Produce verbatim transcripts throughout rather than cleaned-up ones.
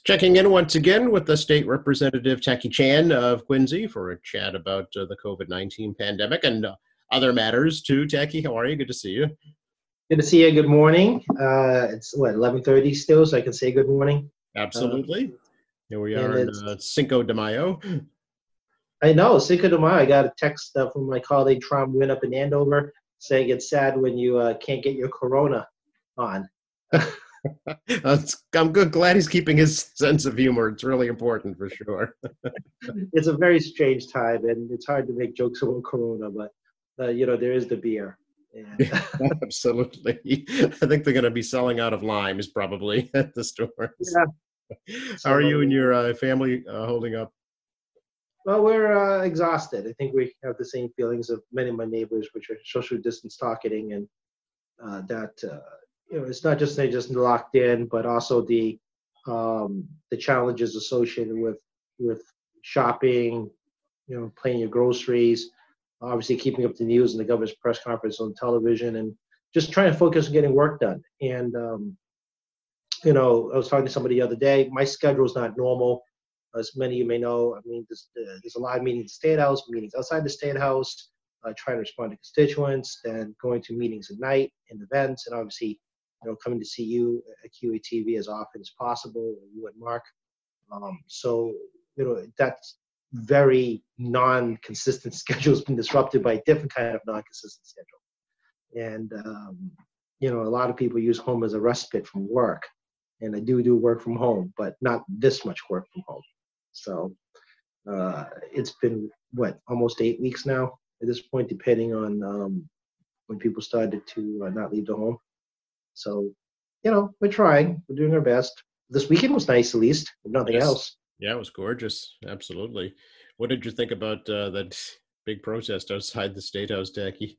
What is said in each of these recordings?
Checking in once again with the State Representative Jackie Chan of Quincy for a chat about uh, the COVID nineteen pandemic and uh, other matters too. Jackie, how are you? Good to see you. Good to see you. Good morning. Uh, it's what eleven thirty still, so I can say good morning. Uh, Absolutely. Here we and are in it's uh, Cinco de Mayo. I know Cinco de Mayo. I got a text uh, from my colleague Trom Win up in Andover saying it's sad when you uh, can't get your Corona on. I'm good. Glad he's keeping his sense of humor. It's really important for sure. It's a very strange time, and it's hard to make jokes about Corona, but uh, you know there is the beer. And Absolutely. I think they're going to be selling out of limes probably at the stores. yeah, How are you and so your uh, family uh, holding up? well, we're uh, exhausted. I think we have the same feelings of many of my neighbors, which are social distance talking and uh, that uh, you know it's not just they just locked in, but also the um, the challenges associated with with shopping, you know, paying your groceries, obviously keeping up the news and the governor's press conference on television, and just trying to focus on getting work done. And um, you know, I was talking to somebody the other day. My schedule is not normal, as many of you may know. I mean, there's, uh, there's a lot of meetings in the State House, meetings outside the State House, uh, trying to respond to constituents, and going to meetings at night and events, and obviously, you know, coming to see you at Q A T V as often as possible, you and Mark. Um, so, you know, that's very non-consistent schedule has been disrupted by a different kind of non-consistent schedule. And, um, you know, a lot of people use home as a respite from work. And I do do work from home, but not this much work from home. So uh, it's been, what, almost eight weeks now at this point, depending on um, when people started to uh, not leave the home. So, you know, we're trying. We're doing our best. This weekend was nice, at least, if nothing Yes. else. Yeah, it was gorgeous. Absolutely. What did you think about uh, that big protest outside the State House, Jackie?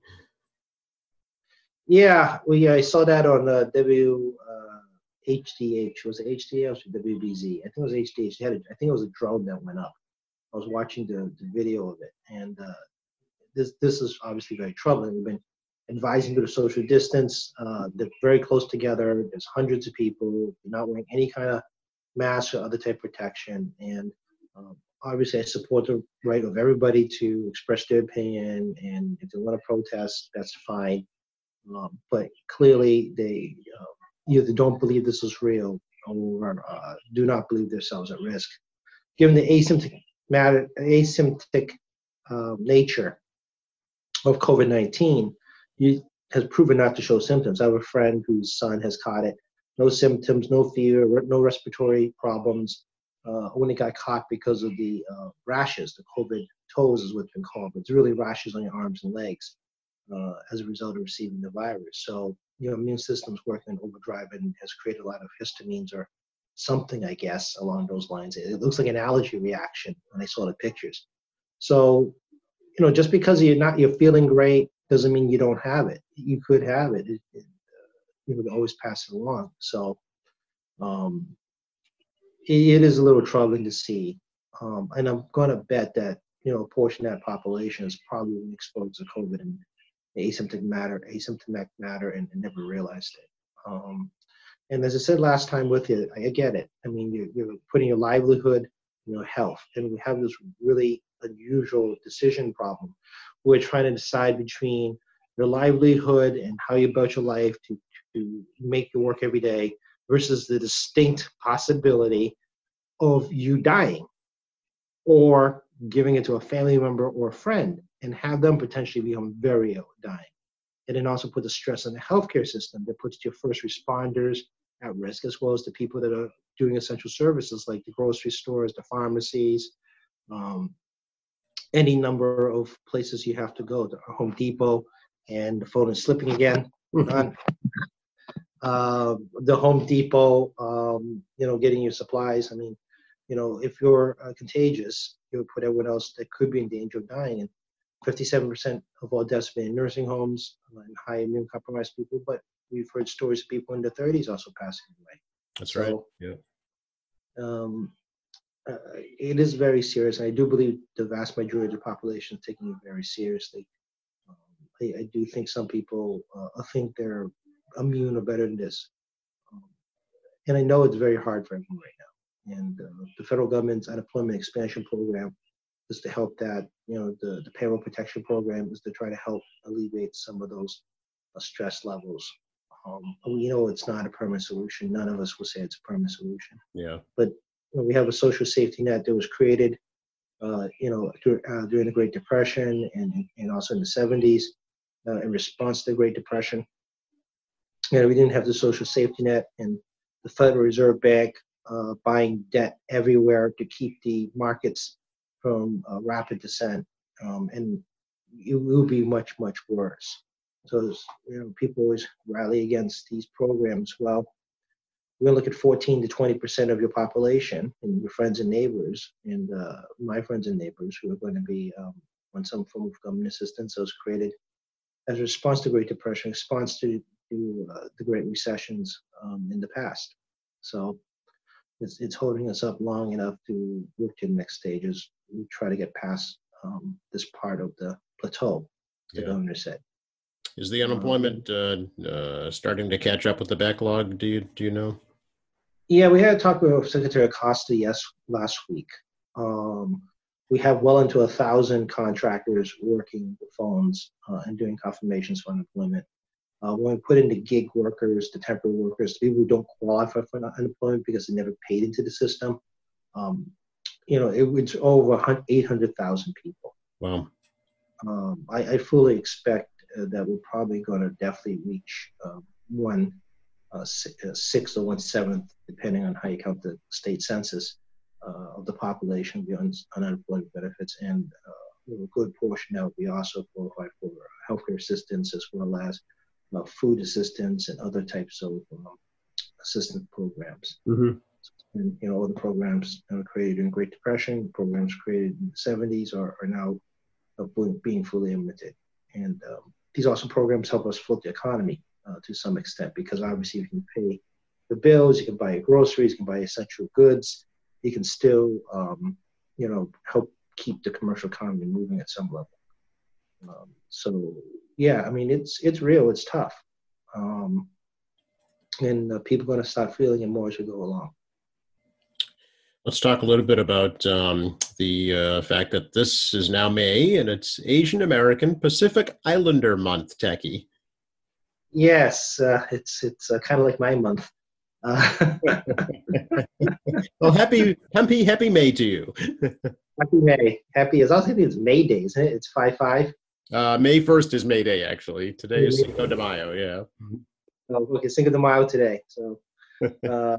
Yeah, we I saw that on uh, W uh, H D H. Was it H D H or W B Z? I think it was H D H. They had a, I think it was a drone that went up. I was watching the, the video of it, and uh, this this is obviously very troubling. We've been advising to the social distance. Uh, they're very close together. There's hundreds of people. They're not wearing any kind of mask or other type of protection. And um, obviously, I support the right of everybody to express their opinion. And if they want to protest, that's fine. Um, but clearly, they uh, either don't believe this is real or uh, do not believe themselves at risk. Given the asymptomatic, matter, asymptomatic uh, nature of COVID nineteen, you, has proven not to show symptoms. I have a friend whose son has caught it. No symptoms, no fever, no respiratory problems. Uh, only got caught because of the uh, rashes. The COVID toes is what's been called. But it's really rashes on your arms and legs uh, as a result of receiving the virus. So your immune system's working in overdrive and has created a lot of histamines or something, I guess, along those lines. It looks like an allergy reaction when I saw the pictures. So, you know, just because you're not you're feeling great doesn't mean you don't have it. You could have it. it, it uh, you would always pass it along. So um, it, it is a little troubling to see. Um, and I'm going to bet that, you know, a portion of that population is probably been exposed to COVID and asymptomatic matter, asymptomatic matter, and, and never realized it. Um, and as I said last time with you, I get it. I mean, you're, you're putting your livelihood, your health, and we have this really unusual decision problem. We're trying to decide between your livelihood and how you build your life to, to make your work every day versus the distinct possibility of you dying or giving it to a family member or a friend and have them potentially become very ill, dying. And then also put the stress on the healthcare system that puts your first responders at risk, as well as the people that are doing essential services like the grocery stores, the pharmacies, um, any number of places you have to go, to Home Depot, and the phone is slipping again. uh, the Home Depot, um, you know, getting your supplies. I mean, you know, if you're uh, contagious, you would put everyone else that could be in danger of dying. And fifty-seven percent of all deaths have been in nursing homes and high immune compromised people, but we've heard stories of people in their thirties also passing away. That's right. So, Yeah. um, uh, it is very serious. And I do believe the vast majority of the population is taking it very seriously. Um, I, I do think some people uh, think they're immune or better than this. Um, and I know it's very hard for everyone right now. And uh, the federal government's unemployment expansion program is to help that. You know, the, the payroll protection program is to try to help alleviate some of those uh, stress levels. Um, we know it's not a permanent solution. None of us will say it's a permanent solution. Yeah. But you know, we have a social safety net that was created, uh, you know, dur- uh, during the Great Depression and and also in the seventies uh, in response to the Great Depression. And we didn't have the social safety net, and the Federal Reserve Bank uh, buying debt everywhere to keep the markets from uh, rapid descent, um, and it will be much, much worse. So, you know, people always rally against these programs. Well, we're going to look at fourteen to twenty percent of your population and your friends and neighbors, and uh, my friends and neighbors who are going to be um, on some form of government assistance that was created as a response to the Great Depression, response to, to uh, the Great Recessions um, in the past. So it's, it's holding us up long enough to work to the next stages. We try to get past um, this part of the plateau, the Yeah. governor said. Is the unemployment uh, uh, starting to catch up with the backlog? Do you do you know? Yeah, we had a talk with Secretary Acosta yes last week. Um, we have well into a thousand contractors working the phones uh, and doing confirmations for unemployment. Uh, when we put in the gig workers, the temporary workers, the people who don't qualify for unemployment because they never paid into the system, um, you know, it was over eight hundred thousand people. Wow. Um, I, I fully expect uh, that we're probably going to definitely reach uh, one uh, sixth or one seventh, depending on how you count the state census uh, of the population beyond unemployment benefits, and uh, a good portion that will be also qualified for healthcare assistance as well as uh, food assistance and other types of um, assistance programs. Mm-hmm. And you know, all the programs that were created in the Great Depression, programs created in the seventies are, are now uh, being fully implemented. And um, these also programs help us float the economy uh, to some extent, because obviously you can pay the bills, you can buy your groceries, you can buy essential goods, you can still, um, you know, help keep the commercial economy moving at some level. Um, so yeah, I mean, it's it's real, it's tough, um, and uh, people are going to start feeling it more as we go along. Let's talk a little bit about um, the uh, fact that this is now May and it's Asian American Pacific Islander Month, Tacky. Yes, uh, it's it's uh, kind of like my month. Uh, well, happy, happy, happy May to you. Happy May. Happy is, I was thinking it's May Day, isn't it? It's five five. Uh, May first is May Day, actually. Today is Cinco de Mayo, yeah. Oh, okay, Cinco de Mayo today. So, uh,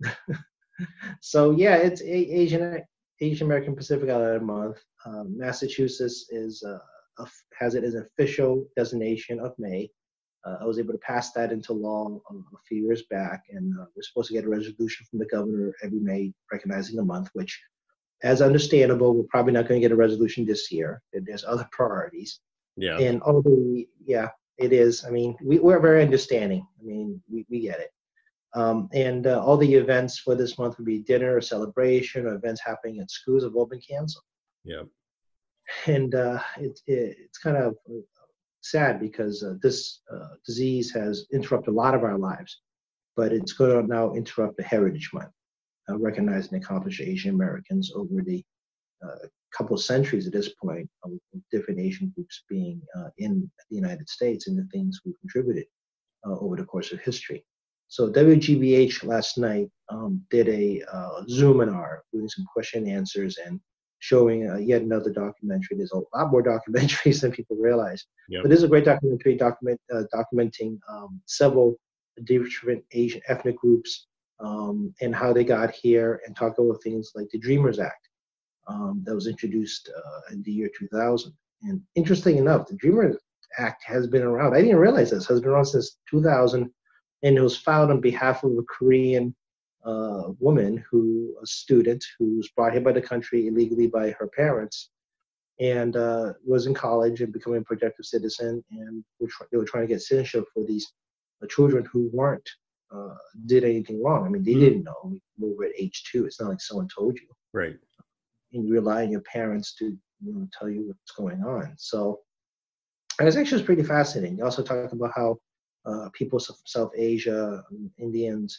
so yeah, it's a, Asian Asian American Pacific Islander Month. Um, Massachusetts is uh, a, has it as an official designation of May. Uh, I was able to pass that into law um, a few years back, and uh, we're supposed to get a resolution from the governor every May recognizing the month, which, as understandable, we're probably not going to get a resolution this year. There's other priorities. Yeah. And although, yeah, it is. I mean, we, we're very understanding. I mean, we, we get it. Um, and uh, all the events for this month would be dinner or celebration or events happening at schools have all been canceled. Yeah. And uh, it, it, it's kind of sad because uh, this uh, disease has interrupted a lot of our lives, but it's going to now interrupt the Heritage Month, uh, recognizing and accomplish Asian Americans over the uh, couple of centuries at this point of different Asian groups being uh, in the United States and the things we've contributed uh, over the course of history. So W G B H last night um, did a uh, Zoominar doing some question and answers and showing uh, yet another documentary. There's a lot more documentaries than people realize. Yep. But this is a great documentary document uh, documenting um, several different Asian ethnic groups um, and how they got here, and talk about things like the Dreamers Act um, that was introduced uh, in the year two thousand. And interesting enough, the Dreamers Act has been around. I didn't realize this. Has been around since two thousand, and it was filed on behalf of a Korean uh, woman who, a student who was brought here by the country illegally by her parents, and uh, was in college and becoming a productive citizen. And they were trying to get citizenship for these uh, children who weren't uh, did anything wrong. I mean, they mm-hmm. didn't know. We were at age two. It's not like someone told you. Right. And you rely on your parents to, you know, tell you what's going on. So it was actually pretty fascinating. You also talked about how uh, people from South Asia, um, Indians,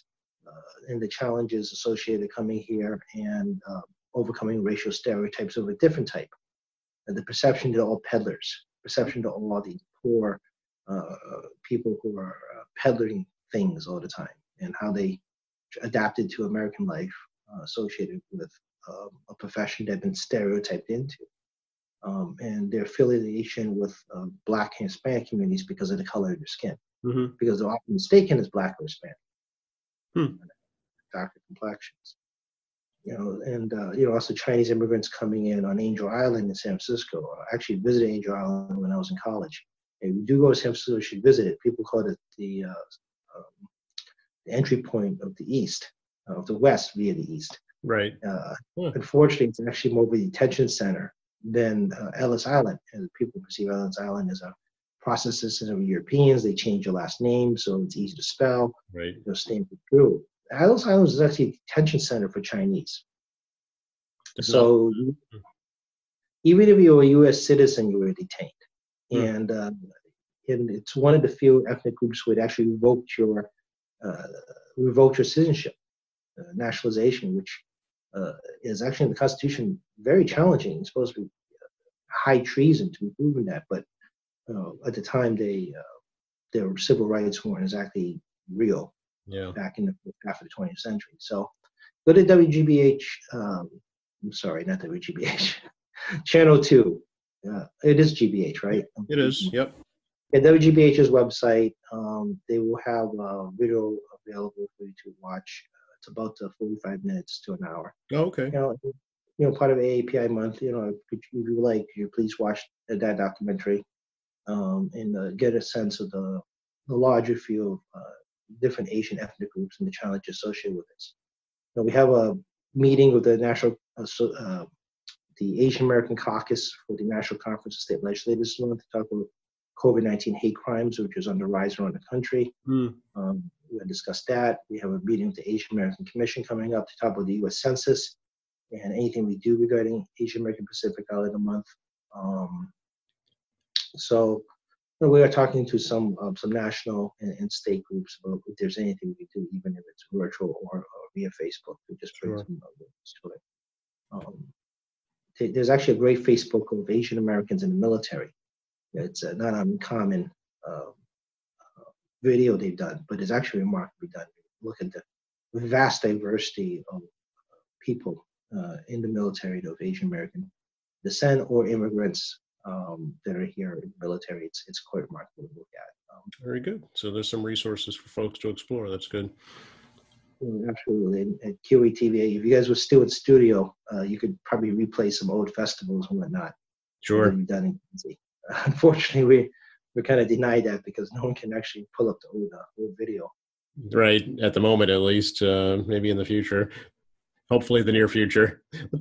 uh, and the challenges associated coming here and uh, overcoming racial stereotypes of a different type. And the perception to all peddlers, perception to all the poor uh, people who are uh, peddling things all the time, and how they adapted to American life uh, associated with um, a profession they've been stereotyped into. Um, and their affiliation with uh, Black and Hispanic communities because of the color of their skin, Mm-hmm. because they're often mistaken as Black or Hispanic, Hmm. darker complexions. You know, and uh, you know, also Chinese immigrants coming in on Angel Island in San Francisco. I actually visited Angel Island when I was in college. And we do go to San Francisco, you should visit it. People call it the, uh, um, the entry point of the East, uh, of the West via the East. Right. Uh, Yeah. Unfortunately, it's actually more of a detention center than uh, Ellis Island. And people perceive Ellis Island as a process system of Europeans. They change your last name so it's easy to spell. Right. They'll stand true. Ellis Island is actually a detention center for Chinese. Did So not- even if you were a U S citizen, you were detained. Hmm. And, uh, and it's one of the few ethnic groups where it actually revoked your, uh, revoked your citizenship, uh, nationalization, which uh, is actually in the Constitution very challenging. It's supposed to be high treason to be proven that, but uh, at the time they uh, their civil rights weren't exactly real Yeah. back in the half of the twentieth century. So go to W G B H. Um, I'm sorry, not W G B H. Channel two. Uh, it is G B H, right? It is. Yep. At W G B H's website, um, they will have a video available for you to watch. Uh, it's about uh, forty-five minutes to an hour. Oh, okay. You know, you know, part of A A P I month. You know, if you like, you please watch that documentary um, and uh, get a sense of the the larger view of uh, different Asian ethnic groups and the challenges associated with this. You know, we have a meeting with the national, uh, so, uh, the Asian American Caucus for the National Conference of State Legislators this month to talk about COVID nineteen hate crimes, which is on the rise around the country. Hmm. Um, we're going to discuss that. We have a meeting with the Asian American Commission coming up to talk about the U S Census and anything we do regarding Asian American Pacific Islander Month. Um, so you know, we are talking to some um, some national and, and state groups about if there's anything we do, even if it's virtual or, or via Facebook, to just bring Sure. some awareness to it. Um, th- there's actually a great Facebook group of Asian Americans in the military. It's uh, not uncommon uh, uh, video they've done, but it's actually remarkably done. Look at the vast diversity of people uh, in the military of Asian American descent or immigrants um, that are here in the military. It's it's quite remarkable to look at. Um, Very good. So there's some resources for folks to explore. That's good. absolutely. And at Q E T V, if you guys were still in studio, uh, you could probably replay some old festivals and whatnot. Sure. That you've done in Quincy. Unfortunately, we we're kind of denied that because no one can actually pull up the old, uh, old video. Right. At the moment, at least, uh, maybe in the future, hopefully the near future.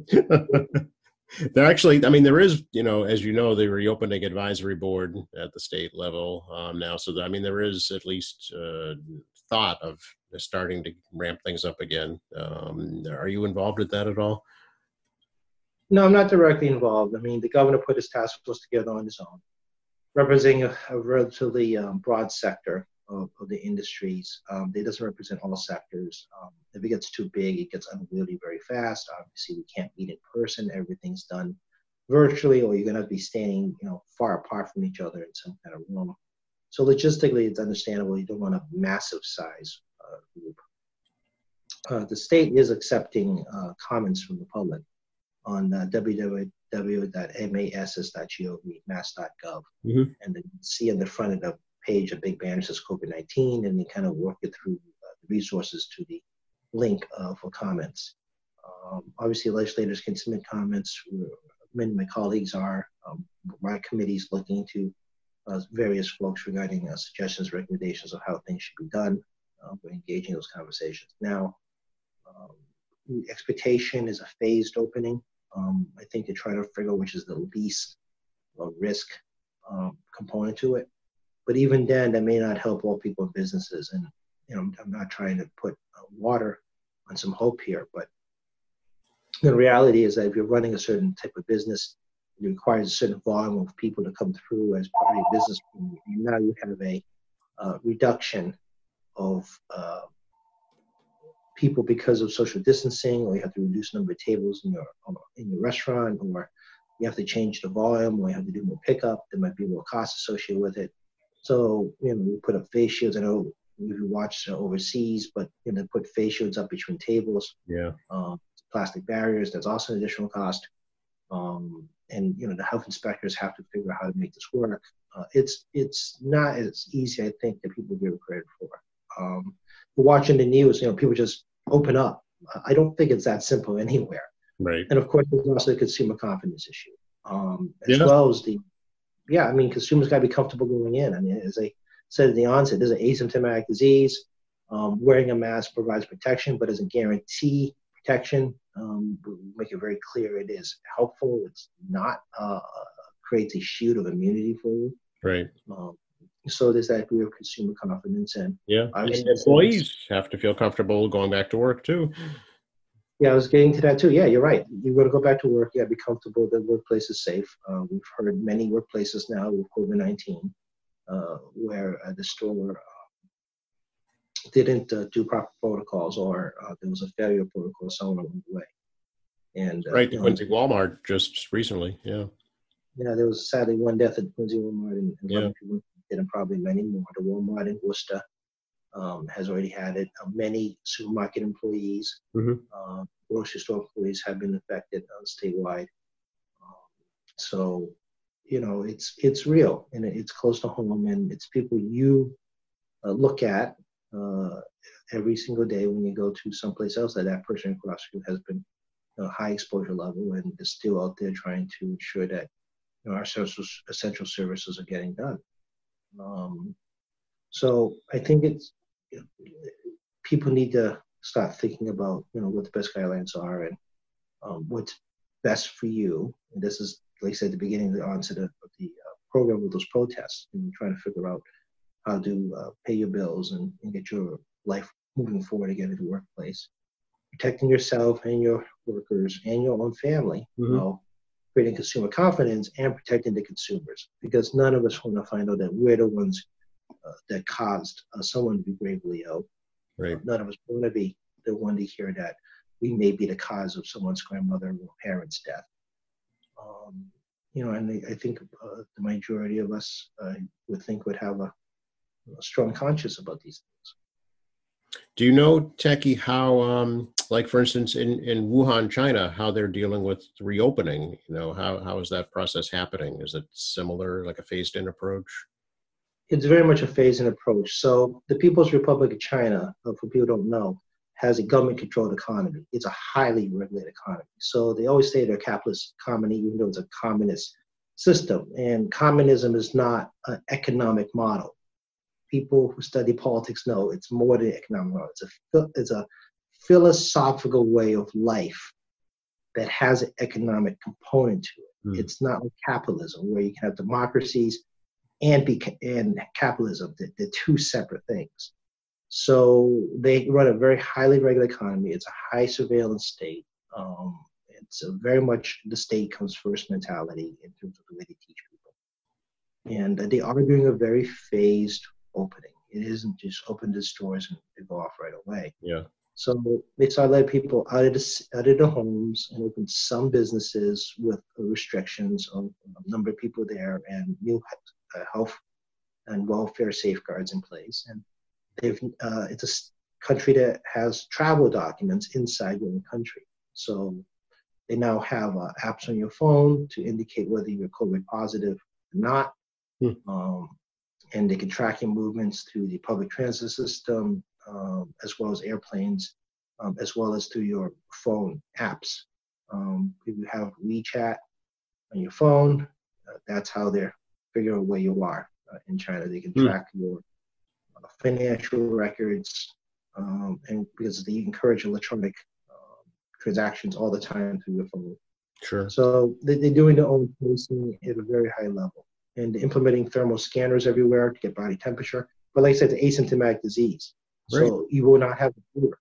There actually, I mean, there is, you know, as you know, the reopening advisory board at the state level um, now. So, I mean, there is at least uh, thought of starting to ramp things up again. Um, are you involved with that at all? No, I'm not directly involved. I mean, the governor put his task force together on his own, representing a, a relatively um, broad sector of, of the industries. Um, it doesn't represent all sectors. Um, if it gets too big, it gets unwieldy very fast. Obviously, we can't meet in person. Everything's done virtually, or you're going to be standing, you know, far apart from each other in some kind of room. So logistically, it's understandable. You don't want a massive size uh, group. Uh, the state is accepting uh, comments from the public on uh, w w w dot mass dot gov, mass dot gov. Mm-hmm. And then you see on the front of the page a big banner that says COVID nineteen, and you kind of work it through uh, the resources to the link uh, for comments. Um, obviously, legislators can submit comments. Many of my colleagues are. Um, my committee is looking to uh, various folks regarding uh, suggestions, recommendations of how things should be done. Uh, we're engaging those conversations now. Um, the expectation is a phased opening. Um, I think to try to figure out which is the least uh, risk um, component to it. But even then, that may not help all people and businesses. And you know, I'm, I'm not trying to put uh, water on some hope here, but the reality is that if you're running a certain type of business, it requires a certain volume of people to come through as part of your business. And now you have a uh, reduction of uh, people because of social distancing, or you have to reduce the number of tables in your in your restaurant, or you have to change the volume, or you have to do more pickup. There might be more costs associated with it. So, you know, we put up face shields. I know if you watch uh, overseas, but you know, put face shields up between tables. Yeah. Um, plastic barriers. That's also an additional cost. Um, and you know, the health inspectors have to figure out how to make this work. Uh, it's it's not as easy, I think, that people give credit for. Um, watching the news, you know, people just open up. I don't think it's that simple anywhere. Right. And of course, there's also the consumer confidence issue, um, as Yeah. well as the, yeah, I mean, consumers got to be comfortable going in. I mean, as I said at the onset, there's an asymptomatic disease. Um, wearing a mask provides protection, but doesn't guarantee protection. Um, we make it very clear it is helpful. It's not uh, creates a shield of immunity for you. Right. Um, so there's that degree of consumer confidence, and Yeah. And obviously employees have to feel comfortable going back to work too. yeah, I was getting to that too. Yeah, you're right. You're going to go back to work. Yeah, be comfortable. The workplace is safe. Uh, we've heard many workplaces now with COVID nineteen uh, where uh, the store uh, didn't uh, do proper protocols, or uh, there was a failure of protocol somewhere along the way. And uh, Right. The you know, Quincy Walmart just recently. Yeah. yeah, there was sadly one death at Quincy Walmart, and, and Yeah. people did, and probably many more. The Walmart in Worcester um, has already had it. Uh, many supermarket employees, Mhm. uh, grocery store employees have been affected uh, statewide. Um, so, you know, it's it's real, and it's close to home, and it's people you uh, look at uh, every single day when you go to someplace else that that person across you has been a high exposure level and is still out there trying to ensure that you know, our social, essential services are getting done. Um, so I think it's you know, people need to start thinking about you know what the best guidelines are and um, what's best for you. And this is, like I said, at the beginning of the onset of the uh, program with those protests, and trying to figure out how to uh, pay your bills and, and get your life moving forward again in the workplace, protecting yourself and your workers and your own family. Mhm. You know, creating consumer confidence and protecting the consumers, because none of us want to find out that we're the ones uh, that caused uh, someone to be gravely ill. Right. Uh, none of us want to be the one to hear that we may be the cause of someone's grandmother or parent's death. Um, you know, and I think uh, the majority of us uh, would think would have a, a strong conscience about these things. Do you know, Techie, how, um, like for instance, in, in Wuhan, China, how they're dealing with reopening? You know, how how is that process happening? Is it similar, like a phased-in approach? It's very much a phase-in approach. So the People's Republic of China, uh, for people who don't know, has a government-controlled economy. It's a highly regulated economy. So they always say they're a capitalist economy, even though it's a communist system. And communism is not an economic model. People who study politics know it's more than economic model. It's a it's a philosophical way of life that has an economic component to it. Mm. It's not like capitalism, where you can have democracies and be and capitalism. They're, they're two separate things. So they run a very highly regulated economy. It's a high surveillance state. Um, it's a very much the state comes first mentality in terms of the way they teach people. And uh, they are doing a very phased opening. It isn't just open the stores and they go off right away. Yeah. So they started letting people out of the, out of the homes and open some businesses with restrictions on the number of people there and new uh, health and welfare safeguards in place. And they've uh, it's a country that has travel documents inside your own country. So they now have uh, apps on your phone to indicate whether you're COVID positive or not. Hmm. Um, and they can track your movements through the public transit system, um, as well as airplanes, um, as well as through your phone apps. Um, if you have WeChat on your phone, uh, that's how they're figuring out where you are uh, in China. They can Hmm. track your uh, financial records, um, and because they encourage electronic um, transactions all the time through your phone. Sure. So they, they're doing their own tracing at a very high level. And implementing thermal scanners everywhere to get body temperature. But like I said, it's an asymptomatic disease. Right. So you will not have the fever.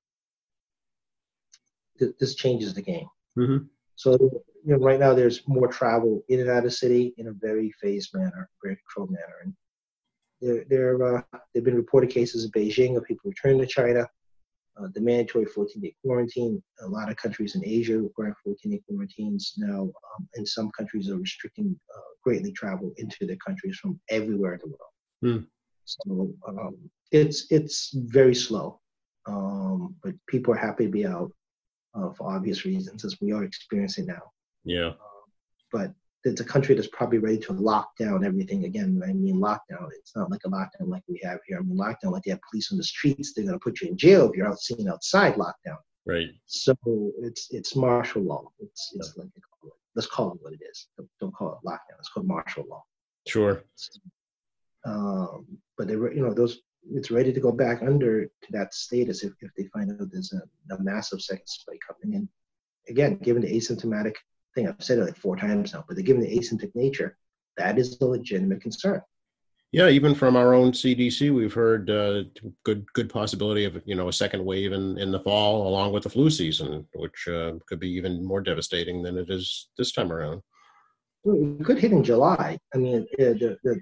Th- This changes the game. Mm-hmm. So you know, right now there's more travel in and out of the city in a very phased manner, very controlled manner. And there, there, uh, there have been reported cases in Beijing of people returning to China. uh, the mandatory fourteen-day quarantine. A lot of countries in Asia require fourteen-day quarantines now, um, and some countries are restricting uh, greatly travel into their countries from everywhere in the world. Hmm. So um, it's it's very slow, um, but people are happy to be out uh, for obvious reasons, as we are experiencing now. Yeah. Um, but it's a country that's probably ready to lock down everything again. I mean, lockdown. It's not like a lockdown like we have here. I mean, lockdown like they have police on the streets. They're going to put you in jail if you're out seen outside. Lockdown. Right. So it's it's martial law. It's it's Yeah. like let's call it what it is. Don't, don't call it lockdown. It's called martial law. Sure. Um, but they were, you know, those it's ready to go back under to that status if, if they find out there's a, a massive second spike coming in. Again, given the asymptomatic thing, I've said it like four times now, but given the asymptomatic nature, that is a legitimate concern. Yeah, even from our own C D C, we've heard uh, good good possibility of you know a second wave in, in the fall, along with the flu season, which uh, could be even more devastating than it is this time around. It could hit in July. I mean, the, the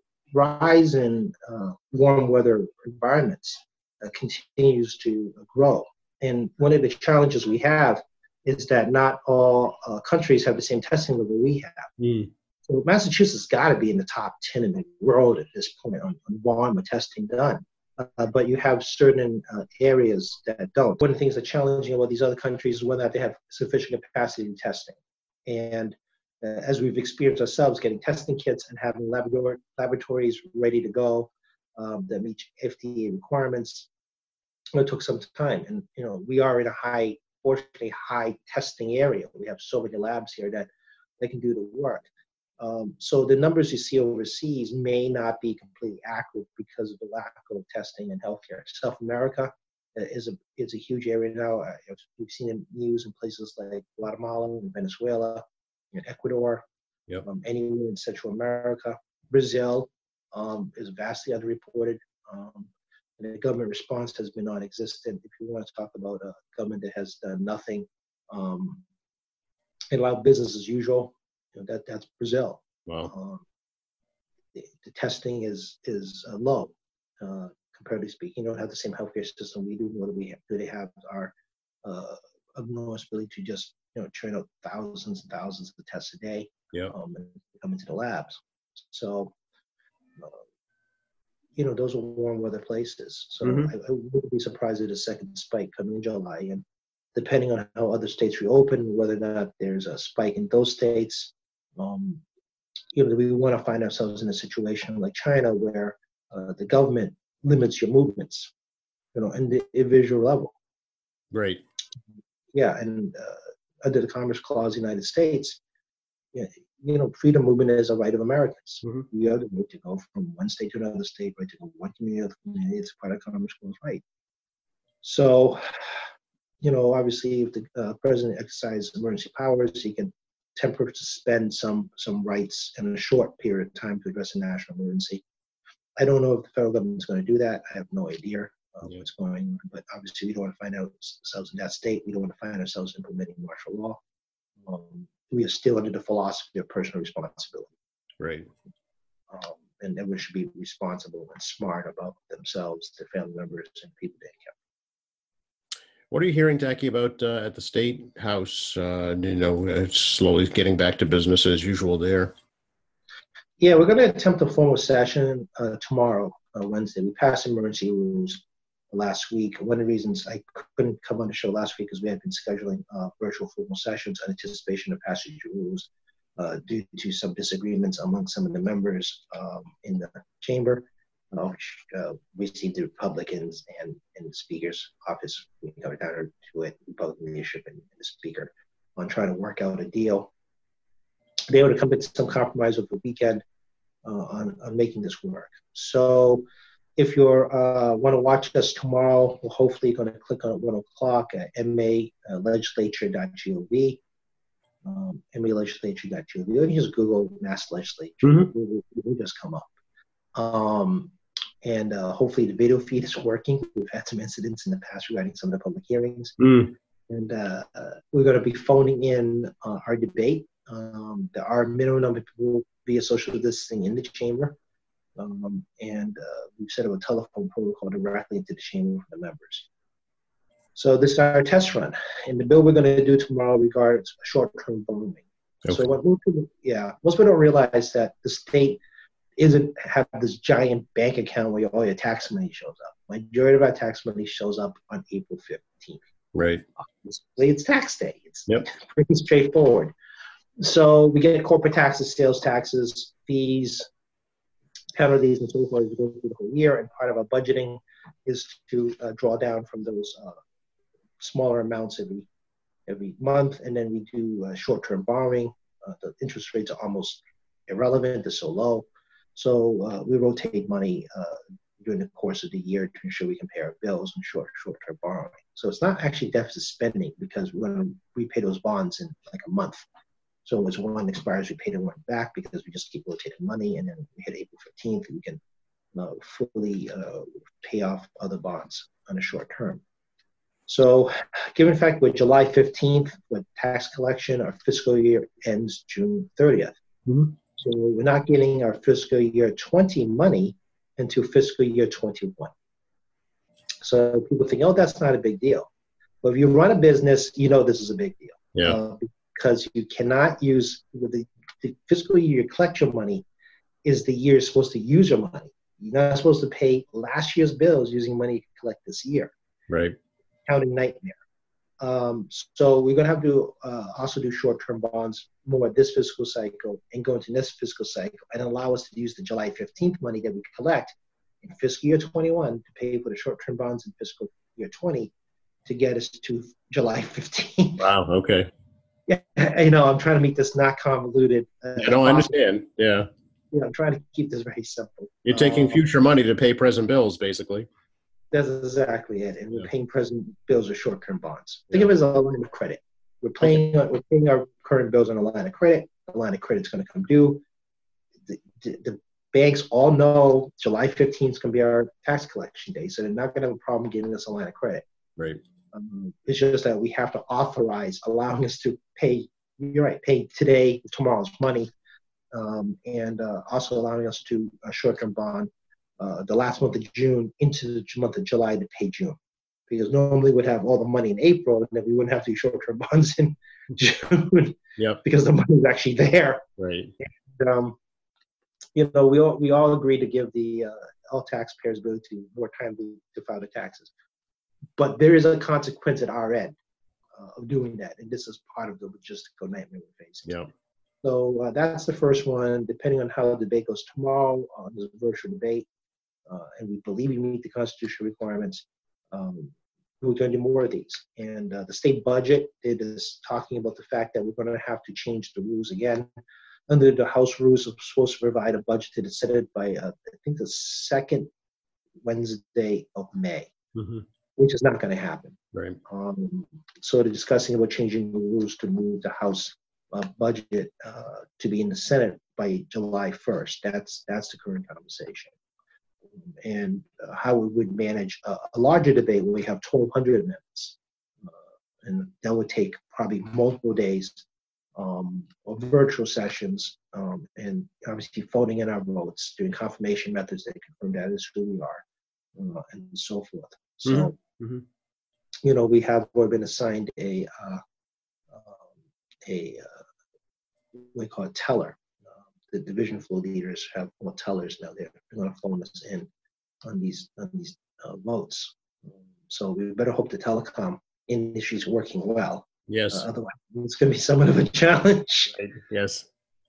rise in uh, warm weather environments uh, continues to grow. And one of the challenges we have is that not all uh, countries have the same testing level we have. Mm. So Massachusetts got to be in the top ten in the world at this point on, on volume of testing done. Uh, but you have certain uh, areas that don't. One of the things that's challenging about these other countries is whether or not they have sufficient capacity in testing. And uh, as we've experienced ourselves, getting testing kits and having laboratory, laboratories ready to go um, that meet F D A requirements, it took some time. And you know, we are in a high, fortunately high testing area. We have so many labs here that they can do the work. Um, so the numbers you see overseas may not be completely accurate because of the lack of testing in healthcare. South America is a is a huge area now. We've seen in news in places like Guatemala, Venezuela, Ecuador, yep. um, anywhere in Central America. Brazil um, is vastly underreported. Um, and the government response has been non-existent. If you want to talk about a government that has done nothing um, and allow business as usual, you know, that that's Brazil. Wow. Um, the, the testing is is uh, low, uh, comparatively speaking. You don't have the same healthcare system we do. Nor do we have, do they have our uh, enormous ability to just you know churn out thousands and thousands of tests a day, yeah, um, and come into the labs. So, uh, you know, those are warm weather places. So mm-hmm. I, I wouldn't be surprised at a second spike coming in July. And depending on how other states reopen, whether or not there's a spike in those states, um, you know, we want to find ourselves in a situation like China where uh, the government limits your movements, you know, in the individual level. Right. Yeah, and uh, under the Commerce Clause of the United States, you know, you know, freedom of movement is a right of Americans. Mm-hmm. We have the right to go from one state to another state, right to go from one community to another community. It's part of Commerce Clause right. So, you know, obviously, if the uh, president exercises emergency powers, he can temporarily suspend some some rights in a short period of time to address a national emergency. I don't know if the federal government is going to do that. I have no idea uh, yeah. what's going on. But obviously, we don't want to find ourselves in that state. We don't want to find ourselves implementing martial law. Um, we are still under the philosophy of personal responsibility. Right. Um, and everyone should be responsible and smart about themselves, their family members, and people they care. What are you hearing, Taki, about uh, at the State House? Uh, you know, it's slowly getting back to business as usual there. Yeah, we're going to attempt a formal session uh, tomorrow, uh, Wednesday. We passed emergency rules last week. One of the reasons I couldn't come on the show last week is we had been scheduling uh, virtual formal sessions in anticipation of passage of rules uh, due to some disagreements among some of the members um, in the chamber. Uh, which uh, we see the Republicans and, and the Speaker's office, we can go down to it, Republican leadership and, and the Speaker, on trying to work out a deal. They were to come to some compromise over the weekend uh, on, on making this work. So if you uh, want to watch us tomorrow, we're hopefully going to click on at one o'clock at m a legislature dot gov, um, m a legislature dot gov. You can just Google Mass Legislature. Mm-hmm. It will, it will just come up. Um, And uh, hopefully the video feed is working. We've had some incidents in the past regarding some of the public hearings. Mm. And uh, uh, we're going to be phoning in uh, our debate. Um, there are a minimum number of people via social distancing in the chamber. Um, and uh, we've set up a telephone protocol directly into the chamber for the members. So this is our test run. And the bill we're going to do tomorrow regards short-term borrowing. Okay. So what most people, yeah, most people don't realize that the state isn't have this giant bank account where all your tax money shows up. Majority of our tax money shows up on April fifteenth. Right. Obviously, it's tax day. It's Yep. pretty straightforward. So we get corporate taxes, sales taxes, fees, penalties, and so forth as we go through the whole year. And part of our budgeting is to uh, draw down from those uh, smaller amounts every every month. And then we do uh, short-term borrowing. Uh, the interest rates are almost irrelevant. They're so low. So uh, we rotate money uh, during the course of the year to ensure we can pay our bills and short short-term borrowing. So it's not actually deficit spending because we're going to repay those bonds in like a month. So as one expires, we pay the one back because we just keep rotating money, and then we hit April fifteenth, we can uh, fully uh, pay off other bonds on a short term. So given the fact we're July fifteenth with tax collection, our fiscal year ends June thirtieth. Mm-hmm. So we're not getting our fiscal year twenty money until fiscal year twenty-one. So people think, oh, that's not a big deal. But if you run a business, you know this is a big deal. Yeah. Uh, because you cannot use the, the fiscal year you collect your money is the year you're supposed to use your money. You're not supposed to pay last year's bills using money you collect this year. Right. Accounting nightmare. Um, so we're going to have to uh, also do short-term bonds more this fiscal cycle and go into this fiscal cycle and allow us to use the July fifteenth money that we collect in fiscal year twenty-one to pay for the short-term bonds in fiscal year twenty to get us to July fifteenth. Wow. Okay. Yeah, you know, I'm trying to make this not convoluted. Uh, I don't understand. Yeah. Yeah, I'm trying to keep this very simple. You're taking um, future money to pay present bills, basically. That's exactly it. And we're Yeah. paying present bills or short-term bonds. Think Yeah. of it as a line of credit. We're paying, we're paying our current bills on a line of credit. The line of credit's going to come due. The, the, the banks all know July fifteenth is going to be our tax collection day, so they're not going to have a problem giving us a line of credit. Right. Um, it's just that we have to authorize allowing us to pay, you're right, pay today, tomorrow's money, um, and uh, also allowing us to a short-term bond uh, the last month of June into the month of July to pay June. Because normally we'd have all the money in April, and then we wouldn't have to do short-term bonds in June. Yep. Because the money's actually there. Right. And, um, you know, we all we all agree to give the uh, all taxpayers ability more time to, to file their taxes. But there is a consequence at our end uh, of doing that, and this is part of the logistical nightmare we're facing. Yeah. So uh, that's the first one. Depending on how the debate goes tomorrow, uh, there's a virtual debate, uh, and we believe we meet the constitutional requirements. Um, we're going to do more of these. And uh, the state budget it is talking about the fact that we're going to have to change the rules again. Under the House rules, we're supposed to provide a budget to the Senate by, uh, I think, the second Wednesday of May. Mm-hmm. Which is not going to happen. Right. Um, so they're discussing about changing the rules to move the House uh, budget uh, to be in the Senate by July first. That's that's the current conversation. And uh, how we would manage a, a larger debate where we have twelve hundred amendments. Uh, and that would take probably multiple days um, of virtual sessions um, and obviously voting in our votes, doing confirmation methods that confirm that is who we are, uh, and so forth. So, mm-hmm. you know, we have we've been assigned a uh, um, a uh, what we call a teller. Uh, the division flow leaders have more tellers now. They're, they're going to phone us in on these on these uh, votes. Um, so we better hope the telecom industry is working well. Yes. Uh, otherwise, it's going to be somewhat of a challenge. Right. Yes.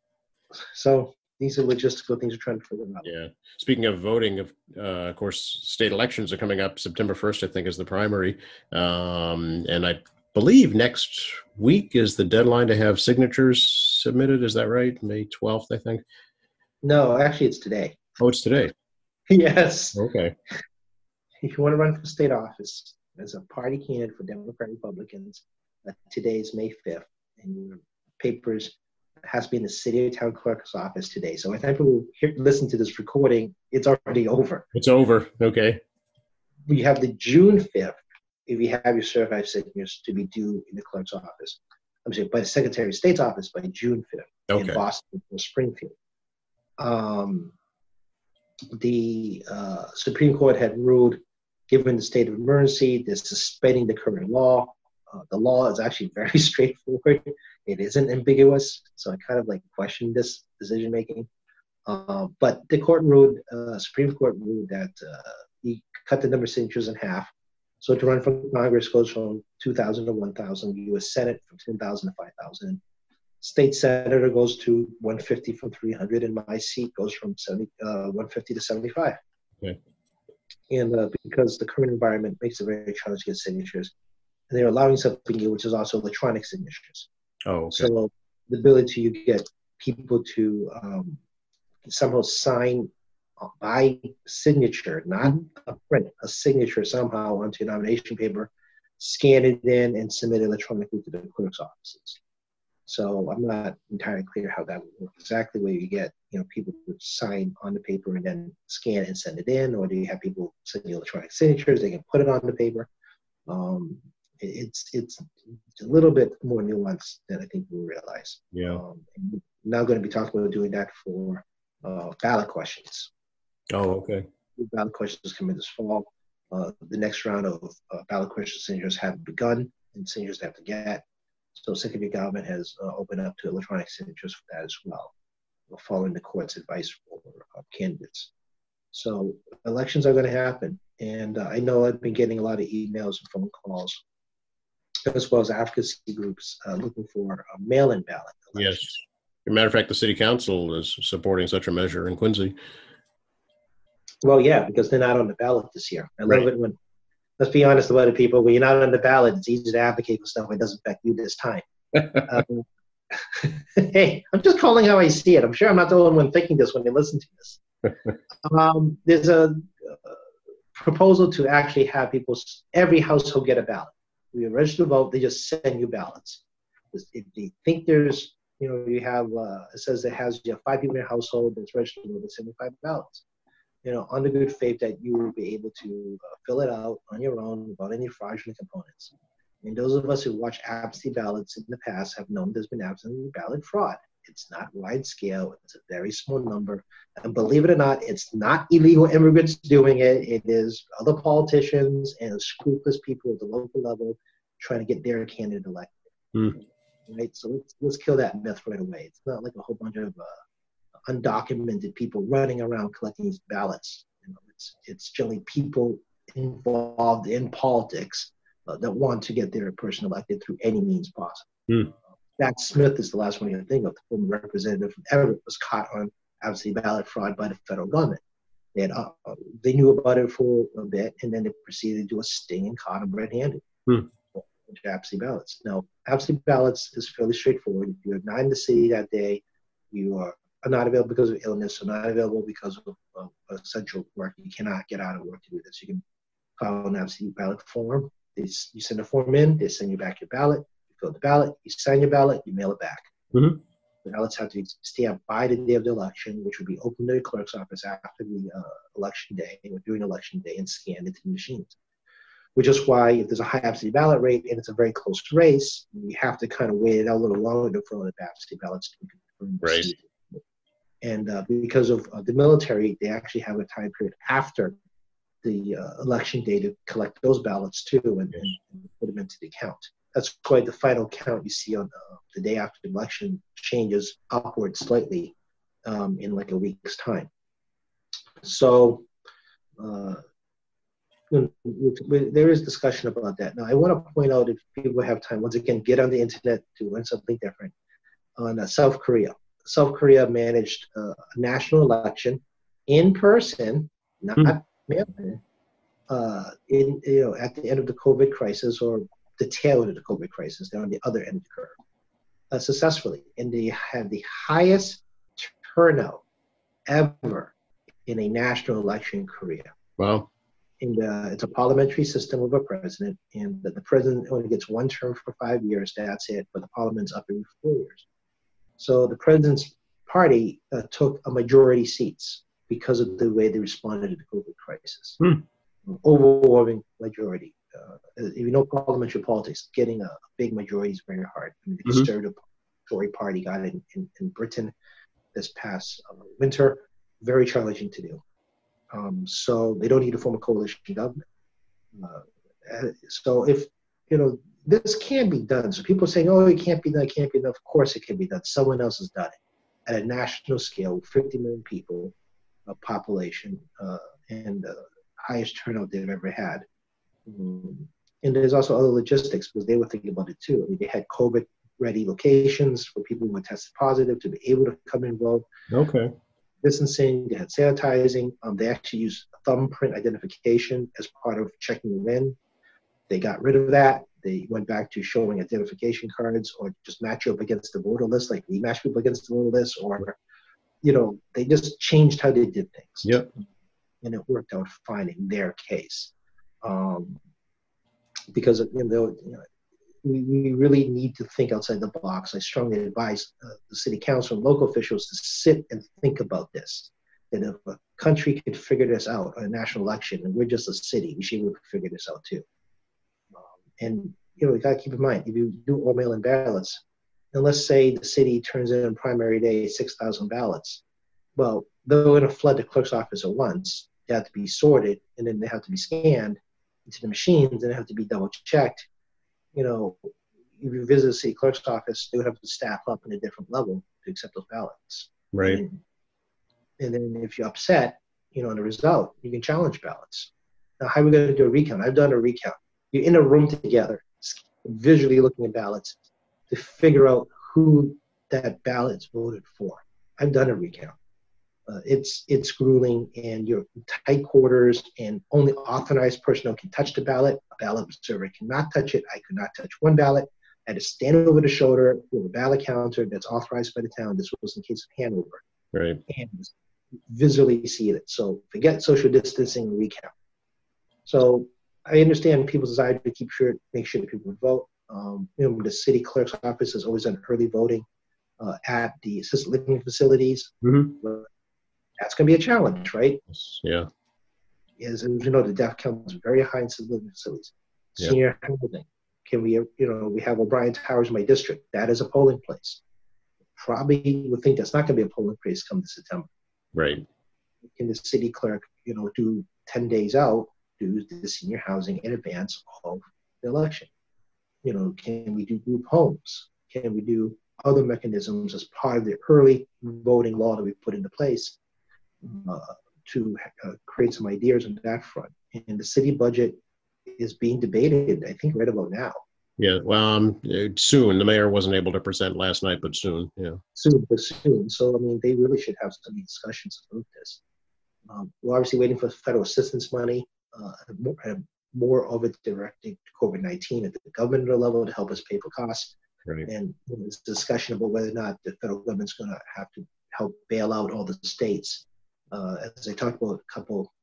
So. These are logistical things we're trying to figure out. Yeah. Speaking of voting, of uh, of course, state elections are coming up. September first, I think, is the primary. Um, and I believe next week is the deadline to have signatures submitted. Is that right? May twelfth, I think. No, actually, it's today. Oh, it's today. Yes. Okay. If you want to run for state office as a party candidate for Democrat Republicans, uh, today is May fifth, and your papers has to be in the city or town clerk's office today. So by the time people hear, listen to this recording, it's already over. It's over. Okay. We have the June fifth, if you have your certified signatures, to be due in the clerk's office. I'm sorry, by the Secretary of State's office by June fifth okay. in Boston or Springfield. Um, the uh, Supreme Court had ruled given the state of emergency, they're suspending the current law. Uh, the law is actually very straightforward. It isn't ambiguous, so I kind of like question this decision making. Uh, but the court ruled, uh, Supreme Court ruled that uh, you cut the number of signatures in half. So to run for Congress goes from two thousand to one thousand, U S Senate from ten thousand to five thousand. State senator goes to one fifty from three hundred, and my seat goes from seventy, uh, one fifty to seventy-five. Okay. And uh, because the current environment makes it very challenging to get signatures, and they're allowing something new, which is also electronic signatures. Oh, okay. So the ability you get people to um, somehow sign by signature, not a print, a signature somehow onto your nomination paper, scan it in, and submit it electronically to the clerk's offices. So I'm not entirely clear how that would work exactly, where you get, you know, people would sign on the paper and then scan and send it in, or do you have people send you electronic signatures, they can put it on the paper. Um, it's, it's a little bit more nuanced than I think we realize. Yeah. Um, and we're now going to be talking about doing that for uh, ballot questions. Oh, okay. Ballot questions coming this fall. Uh, the next round of uh, ballot question signatures have begun, and signatures have to get. So Secretary of Government has uh, opened up to electronic signatures for that as well, following the court's advice for uh, candidates. So elections are going to happen. And uh, I know I've been getting a lot of emails and phone calls, as well as advocacy groups uh, looking for a mail-in ballot elections. Yes. As a matter of fact, the city council is supporting such a measure in Quincy. Well, yeah, because they're not on the ballot this year. I Right. love it when, let's be honest about it, people, when you're not on the ballot, it's easy to advocate for stuff that doesn't affect you this time. um, hey, I'm just calling how I see it. I'm sure I'm not the only one thinking this when they listen to this. um, there's a uh, proposal to actually have people, every household get a ballot. We register to vote, they just send you ballots. If they think there's, you know, you have, uh, it says it has, you have five people in your household that's registered with seventy-five ballots. You know, on the good faith that you will be able to uh, fill it out on your own without any fraudulent components. And those of us who watch absentee ballots in the past have known there's been absentee ballot fraud. It's not wide scale. It's a very small number. And believe it or not, it's not illegal immigrants doing it. It is other politicians and scrupulous people at the local level trying to get their candidate elected. Mm. Right? So let's, let's kill that myth right away. It's not like a whole bunch of uh, undocumented people running around collecting these ballots. You know, it's, it's generally people involved in politics uh, that want to get their person elected through any means possible. Mm. Jack Smith is the last one you can think of. The former representative from Everett was caught on absentee ballot fraud by the federal government. They had, uh, they knew about it for a bit, and then they proceeded to do a sting and caught him red-handed. Hmm. Absentee ballots. Now, absentee ballots is fairly straightforward. If you're not in the city that day, you are not available because of illness, or not available because of, of essential work. You cannot get out of work to do this. You can file an absentee ballot form. They, you send a form in, they send you back your ballot. You fill the ballot, you sign your ballot, you mail it back. Mm-hmm. The ballots have to be stamped by the day of the election, which would be open to the clerk's office after the uh, election day, or during election day, and scanned into the machines. Which is why if there's a high absentee ballot rate and it's a very close race, you have to kind of wait it out a little longer to fill out the absentee ballots to be confirmed. Right. And uh, because of uh, the military, they actually have a time period after the uh, election day to collect those ballots too, and, Yes. and, and put them into the count. That's why the final count you see on uh, the day after the election changes upward slightly um, in like a week's time. So uh, there is discussion about that. Now, I want to point out, if people have time, once again, get on the internet to learn something different. On uh, South Korea. South Korea managed uh, a national election in person, not Hmm. mail-in, uh, in, you know, at the end of the COVID crisis, or the tail end of the COVID crisis. They're on the other end of the curve, uh, successfully. And they had the highest turnout ever in a national election in Korea. Wow. And uh, it's a parliamentary system with a president, and the, the president only gets one term for five years. That's it. But the parliament's up every four years. So the president's party uh, took a majority seats because of the way they responded to the COVID crisis. Hmm. Overwhelming majority. Uh, if you know parliamentary politics, getting a big majority is very hard. I mean, the Mhm. Conservative Tory Party got it in, in, in Britain this past uh, winter. Very challenging to do. Um, so they don't need to form a coalition government. Uh, so if, you know, this can be done. So people are saying, oh, it can't be done, it can't be done. Of course it can be done. Someone else has done it at a national scale, fifty million people, a population, uh, and the highest turnout they've ever had. Um, and there's also other logistics because they were thinking about it too. I mean, they had COVID ready locations for people who were tested positive to be able to come and vote. Okay. Distancing, they had sanitizing. Um, they actually used thumbprint identification as part of checking you in. They got rid of that. They went back to showing identification cards or just match you up against the voter list, like we match people against the voter list, or, you know, they just changed how they did things. Yep. And it worked out fine in their case. Um, because, you know, you know we, we really need to think outside the box. I strongly advise uh, the city council and local officials to sit and think about this. That if a country could figure this out on a national election, and we're just a city, we should be able to figure this out too. Um, and, you know, you got to keep in mind, if you do all mail-in ballots, and let's say the city turns in on primary day six thousand ballots, well, they're going to flood the clerk's office at once. They have to be sorted, and then they have to be scanned into the machines, and they have to be double checked. You know, if you visit the city clerk's office, they would have to staff up in a different level to accept those ballots. Right. And, and then if you're upset, you know, on the result, you can challenge ballots. Now, how are we going to do a recount? I've done a recount. You're in a room together, visually looking at ballots to figure out who that ballot's voted for. I've done a recount. Uh, it's it's grueling, and you're in tight quarters, and only authorized personnel can touch the ballot. A ballot observer cannot touch it. I could not touch one ballot. I had to stand over the shoulder with a ballot counter that's authorized by the town. This was in case of Hanover. Right. And visually see it. So forget social distancing and recount. So I understand people's desire to keep sure, make sure that people vote. Um, you know, the city clerk's office has always done early voting uh, at the assisted living facilities. Mm-hmm. That's going to be a challenge, right? Yeah. As you know, the death count is very high in assisted living facilities. Yeah. Senior housing. Can we, you know, we have O'Brien Towers in my district. That is a polling place. Probably would think that's not going to be a polling place come to September. Right. Can the city clerk, you know, do ten days out, do the senior housing in advance of the election? You know, can we do group homes? Can we do other mechanisms as part of the early voting law that we put into place uh, to uh, create some ideas on that front? And the city budget is being debated, I think, right about now. Yeah, well, um, soon. The mayor wasn't able to present last night, but soon, yeah. Soon, but soon. So, I mean, they really should have some discussions about this. Um, we're obviously waiting for federal assistance money, uh, and more, and more of it directed to COVID nineteen at the governmental level to help us pay for costs. Right. And there's discussion about whether or not the federal government's going to have to help bail out all the states. Uh, as I talked about a couple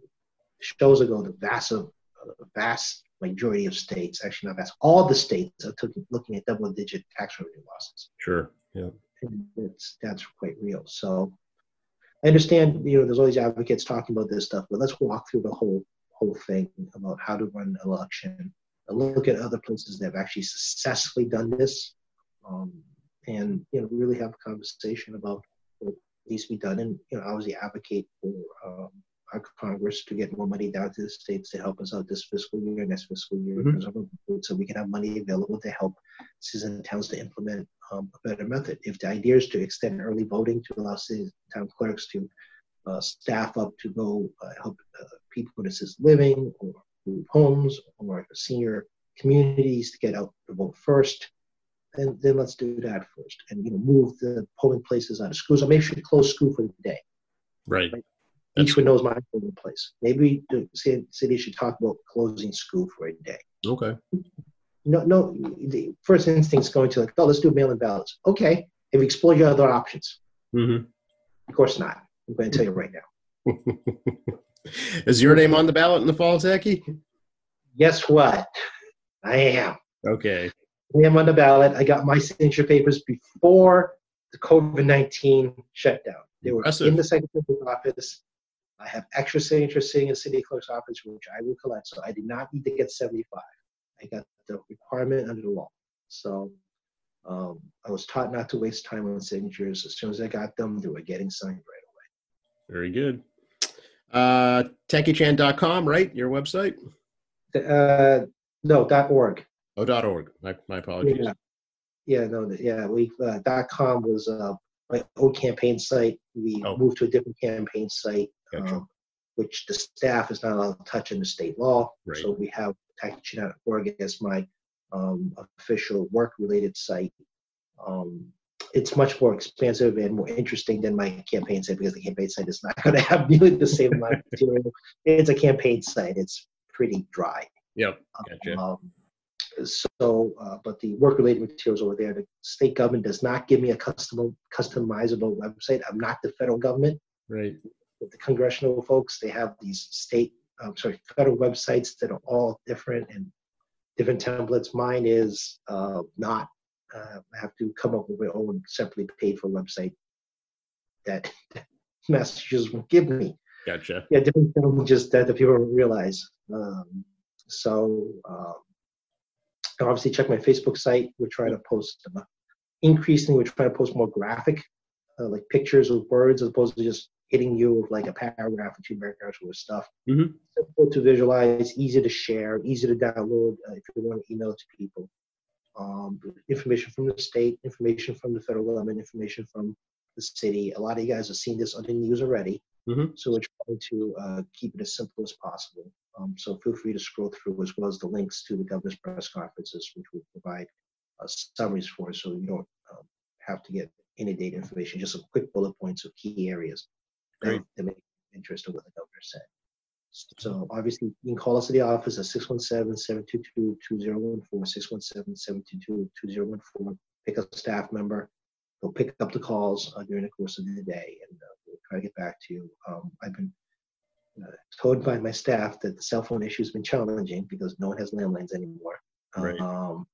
shows ago, the vast, uh, vast majority of states, actually not vast, all the states are took, looking at double-digit tax revenue losses. Sure. Yeah. And it's, that's quite real. So I understand, you know, there's all these advocates talking about this stuff, but let's walk through the whole whole thing about how to run an election. And look at other places that have actually successfully done this, um, and you know, really have a conversation about what needs to be done, and you know, obviously advocate for um, our Congress to get more money down to the states to help us out this fiscal year, next fiscal year, mm-hmm. so we can have money available to help cities and towns to implement um, a better method. If the idea is to extend early voting to allow cities and town clerks to uh, staff up to go uh, help uh, people in assisted living or group homes or senior communities to get out to vote first, then then let's do that first, and you know, move the polling places out of schools, or maybe we should close school for the day. Right. right? Each one knows my polling place. Maybe the city should talk about closing school for a day. Okay. No, no. The first instinct's going to like, oh, let's do mail-in ballots. Okay. Have you explored your other options? Mm-hmm. Of course not. I'm going to tell you right now. Is your name on the ballot in the fall, Zachy? Guess what? I am. Okay. I am on the ballot. I got my signature papers before the COVID nineteen shutdown. They were Impressive. In the secretary's office. I have extra signatures sitting in the city clerk's office, which I will collect. So I did not need to get seventy-five. I got the requirement under the law. So um, I was taught not to waste time on signatures. As soon as I got them, they were getting signed right away. Very good. Uh, Techie Chan dot com, right? Your website? Uh, no, dot .org. Oh, dot .org. My, my apologies. Yeah, yeah, no, yeah. We uh, dot .com was uh, my old campaign site. We Oh, moved to a different campaign site, gotcha. um, which the staff is not allowed to touch in the state law. Right. So we have taxation dot org as my um, official work-related site. Um, it's much more expansive and more interesting than my campaign site because the campaign site is not going to have nearly the same amount of material. It's a campaign site. It's pretty dry. Yep. Gotcha. Um, so, uh, but the work-related materials over there, the state government does not give me a custom, customizable website. I'm not the federal government. Right. With the congressional folks, they have these state, um, sorry, federal websites that are all different and different templates. Mine is uh, not. Uh, I have to come up with my own separately paid for website that, that Massachusetts will give me. Gotcha. Yeah, different things just that the people don't realize. Um, so um, obviously check my Facebook site. We're trying to post, uh, increasingly we're trying to post more graphic, uh, like pictures with words as opposed to just hitting you with like a paragraph or two paragraphs worth of stuff. Mm-hmm. Simple to visualize, easy to share, easy to download uh, if you want to email it to people. Um, information from the state, information from the federal government, information from the city. A lot of you guys have seen this on the news already. Mm-hmm. So we're trying to uh, keep it as simple as possible. Um, so feel free to scroll through as well as the links to the governor's press conferences, which will provide uh, summaries for us so you don't um, have to get inundated information, just some quick bullet points of key areas that, that make interest in what the governor said. So obviously you can call us at the office at six one seven, seven two two, two zero one four, six one seven, seven two two, two zero one four. Pick up a staff member. They'll pick up the calls uh, during the course of the day, and uh, we'll try to get back to you. Um, I've been uh, told by my staff that the cell phone issue has been challenging because no one has landlines anymore. Right. Um,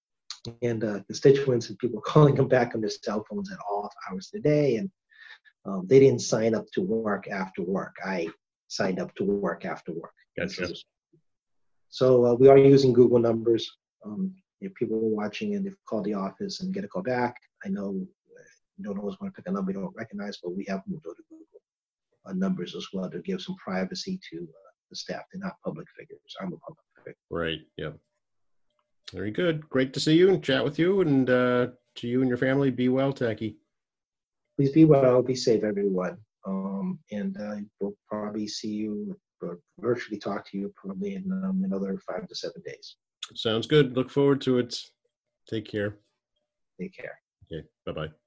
and uh, constituents and people calling them back on their cell phones at all hours of the day, and um, they didn't sign up to work after work. I signed up to work after work. Gotcha. So uh, we are using Google numbers. Um, if people are watching and they've called the office and get a call back, I know you don't always want to pick a number you don't recognize, but we have moved over to Google uh, numbers as well to give some privacy to uh, the staff. They're not public figures. I'm a public figure. Right. Yeah. Very good. Great to see you and chat with you. And uh, to you and your family, be well, Tacky. Please be well. Be safe, everyone. Um, and uh, we'll probably see you or virtually talk to you probably in um, another five to seven days. Sounds good. Look forward to it. Take care. Take care. Okay. Bye-bye.